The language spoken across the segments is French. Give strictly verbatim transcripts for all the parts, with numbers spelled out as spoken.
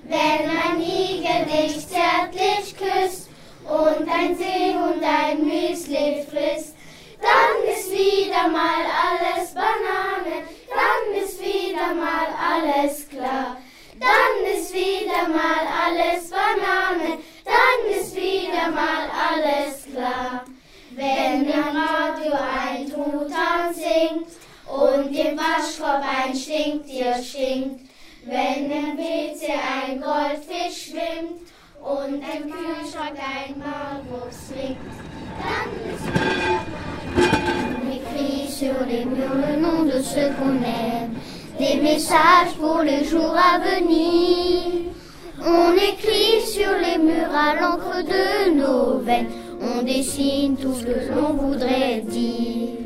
Wenn ein Igel dich zärtlich küsst und ein Seehund ein Müsli frisst, dann ist wieder mal alles Banane, dann ist wieder mal alles klar. Dann ist wieder mal alles Banane, dann ist wieder mal alles klar. Wenn im Radio ein Truthahn singt und im Waschkorb ein Stinktier stinkt, wenn im W C ein Goldfisch schwimmt und im Kühlschrank ein Maulwurf swingt, dann ist wieder mal. On écrit sur les murs le nom de ceux qu'on aime, des messages pour les jours à venir. On écrit sur les murs à l'encre de nos veines, on dessine tout ce que l'on voudrait dire.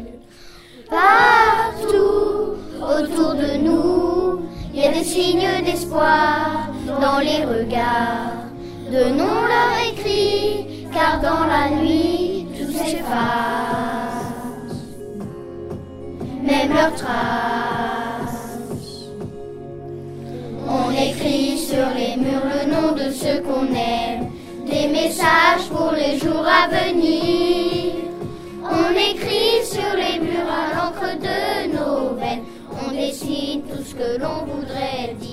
Partout autour de nous, il y a des signes d'espoir dans les regards. Donnons leur écrit, car dans la nuit tout s'efface, même leurs traces. On écrit sur les murs le nom de ceux qu'on aime, des messages pour les jours à venir. On écrit sur les murs à l'encre de nos veines, on dessine tout ce que l'on voudrait dire.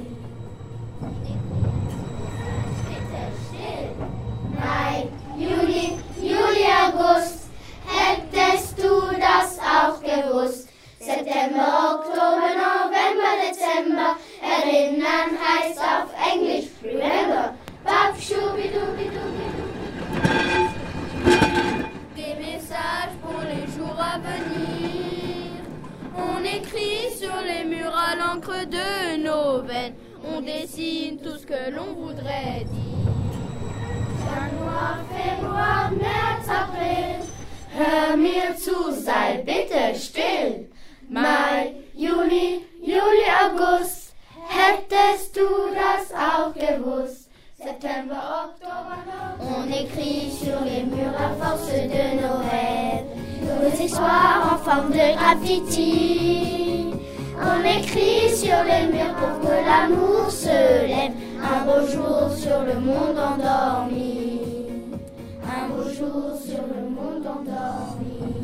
Mai, Juni, Juli, August, hättest du das auch gewusst? September, Oktober, November, Dezember, erinnern heißt auf Englisch remember. Bap, schubidubidubidu. Des messages pour les jours à venir. On écrit sur les murs à l'encre de nos veines, on dessine tout ce que l'on voudrait dire. Januar, Februar, März, April, hör mir zu, sei bitte still. Mai, Juni, Juli, August, hättest du das auch gewusst? September, Oktober, on écrit sur les murs à force de nos rêves, nos histoires en forme de graffiti. On écrit sur les murs pour que l'amour se lève, un beau jour sur le monde endormi, un beau jour sur le monde endormi.